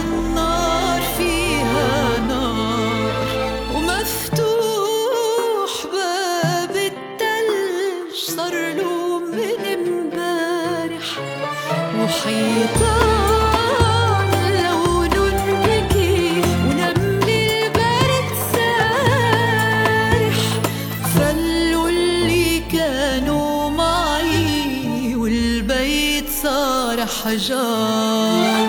النار فيها نار، ومفتوح باب التلج صارله من امبارح، وحيطان لونه بكي ونمل البرد سارح. فلوا اللي كانوا معي والبيت صار حجار.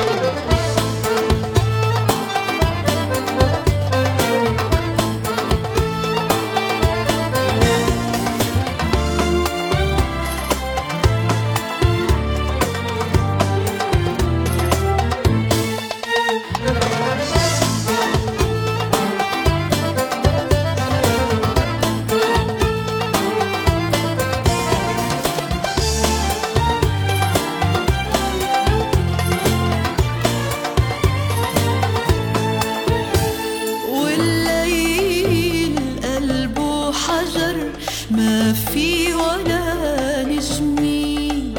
ما في ولا نجمي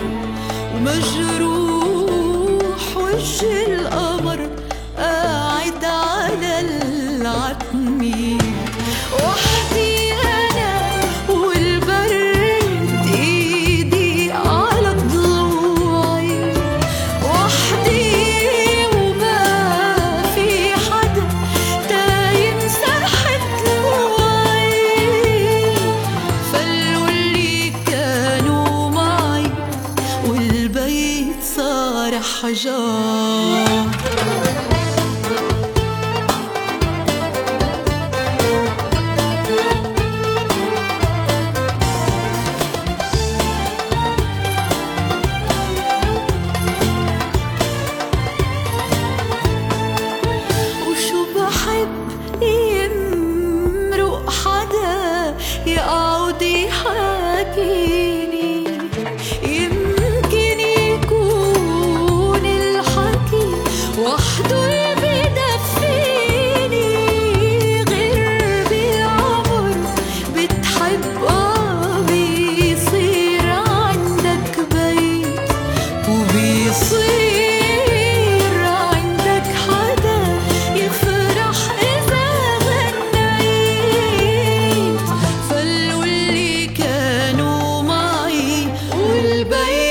ومجروح وجه القمر قاعد على العتمي. وحدي أنا والبرد إيدي على ضلوعي، وحدي وما في حدا تايم سرحت دموعي. والبيت صار حجار. وشو بحب يمرق حدا يقعد يحاكيني، وحده اللي بدفيني. غير بالعمر بتحب بيصير عندك بيت، وبيصير عندك حدا يفرح إذا غنيت. فلوا اللي كانوا معي والبيت